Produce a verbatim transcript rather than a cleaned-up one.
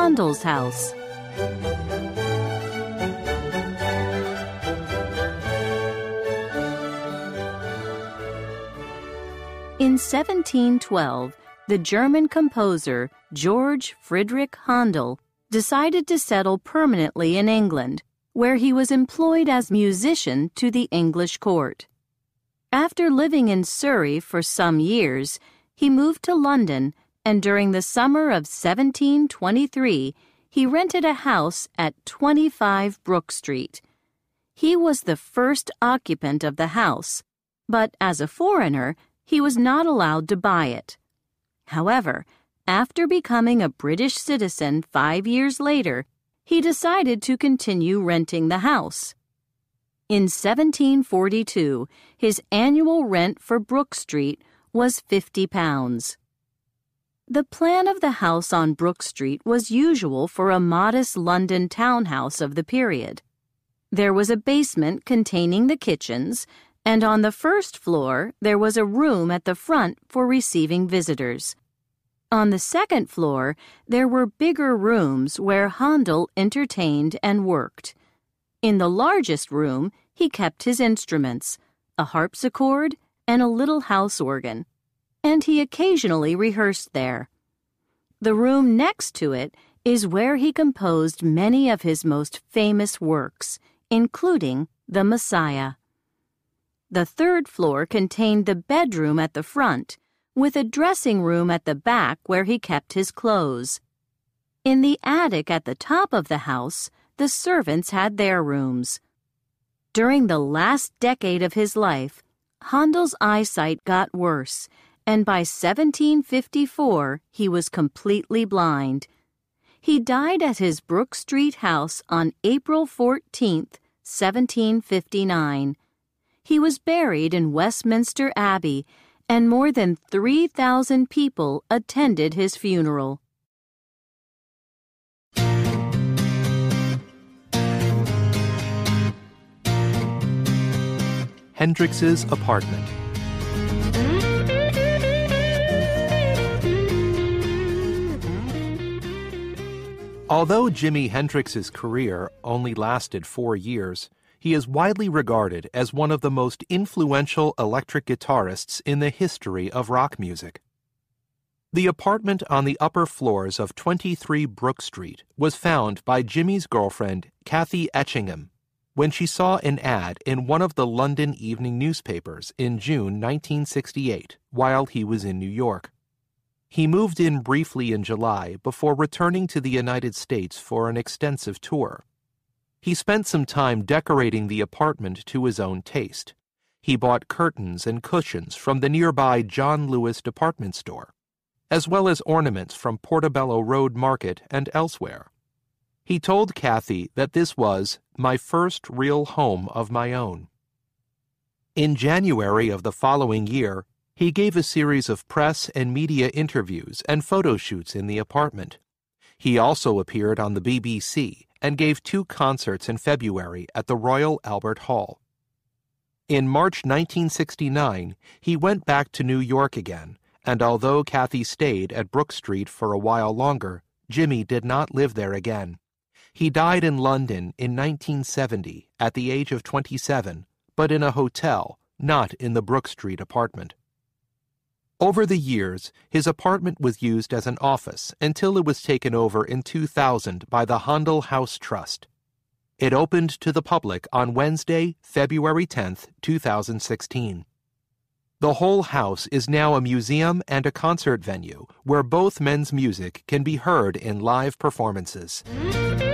Handel's house. In seventeen twelve, the German composer George Friedrich Handel decided to settle permanently in England, where he was employed as musician to the English court. After living in Surrey for some years, he moved to London, and during the summer of seventeen twenty-three, he rented a house at twenty-five Brook Street. He was the first occupant of the house, but as a foreigner, he was not allowed to buy it. However, after becoming a British citizen five years later, he decided to continue renting the house. In seventeen forty-two, his annual rent for Brook Street was fifty pounds. The plan of the house on Brook Street was usual for a modest London townhouse of the period. There was a basement containing the kitchens, and on the first floor there was a room at the front for receiving visitors. On the second floor, there were bigger rooms where Handel entertained and worked. In the largest room, he kept his instruments, a harpsichord and a little house organ, and he occasionally rehearsed there. The room next to it is where he composed many of his most famous works, including The Messiah. The third floor contained the bedroom at the front, with a dressing room at the back where he kept his clothes. In the attic at the top of the house, the servants had their rooms. During the last decade of his life, Handel's eyesight got worse, and by seventeen fifty-four he was completely blind. He died at his Brook Street house on April fourteenth, seventeen fifty-nine. He was buried in Westminster Abbey, and more than three thousand people attended his funeral. Hendrix's apartment. Although Jimi Hendrix's career only lasted four years, he is widely regarded as one of the most influential electric guitarists in the history of rock music. The apartment on the upper floors of twenty-three Brook Street was found by Jimi's girlfriend, Kathy Etchingham, when she saw an ad in one of the London evening newspapers in June nineteen sixty-eight while he was in New York. He moved in briefly in July before returning to the United States for an extensive tour. He spent some time decorating the apartment to his own taste. He bought curtains and cushions from the nearby John Lewis department store, as well as ornaments from Portobello Road Market and elsewhere. He told Kathy that this was my first real home of my own. In January of the following year, he gave a series of press and media interviews and photo shoots in the apartment. He also appeared on the B B C and gave two concerts in February at the Royal Albert Hall. In March nineteen sixty-nine, he went back to New York again, and although Kathy stayed at Brook Street for a while longer, Jimi did not live there again. He died in London in nineteen seventy at the age of twenty-seven, but in a hotel, not in the Brook Street apartment. Over the years, his apartment was used as an office until it was taken over in two thousand by the Handel House Trust. It opened to the public on Wednesday, February tenth, two thousand sixteen. The whole house is now a museum and a concert venue where both men's music can be heard in live performances.